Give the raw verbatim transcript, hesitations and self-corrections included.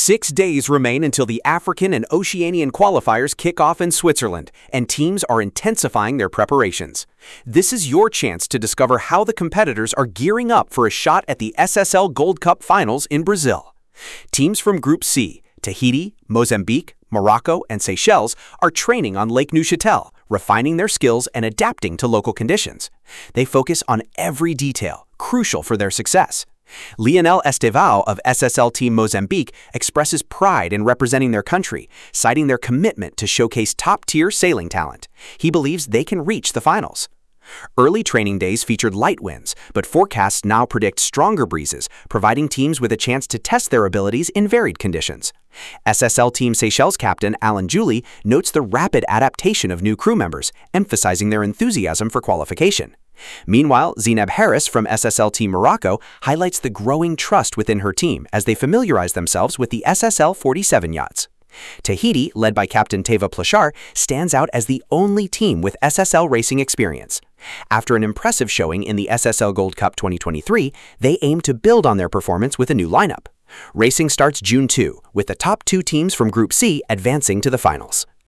Six days remain until the African and Oceanian qualifiers kick off in Switzerland, and teams are intensifying their preparations. This is your chance to discover how the competitors are gearing up for a shot at the S S L Gold Cup Finals in Brazil. Teams from Group C, Tahiti, Mozambique, Morocco, and Seychelles are training on Lake Neuchâtel, refining their skills and adapting to local conditions. They focus on every detail, crucial for their success. Lionel Estevao of S S L Team Mozambique expresses pride in representing their country, citing their commitment to showcase top-tier sailing talent. He believes they can reach the finals. Early training days featured light winds, but forecasts now predict stronger breezes, providing teams with a chance to test their abilities in varied conditions. S S L Team Seychelles captain Alan Julie notes the rapid adaptation of new crew members, emphasizing their enthusiasm for qualification. Meanwhile, Zineb Harris from S S L Team Morocco highlights the growing trust within her team as they familiarize themselves with the S S L forty-seven yachts. Tahiti, led by Captain Teva Plachard, stands out as the only team with S S L racing experience. After an impressive showing in the S S L Gold Cup twenty twenty-three, they aim to build on their performance with a new lineup. Racing starts June second, with the top two teams from Group C advancing to the finals.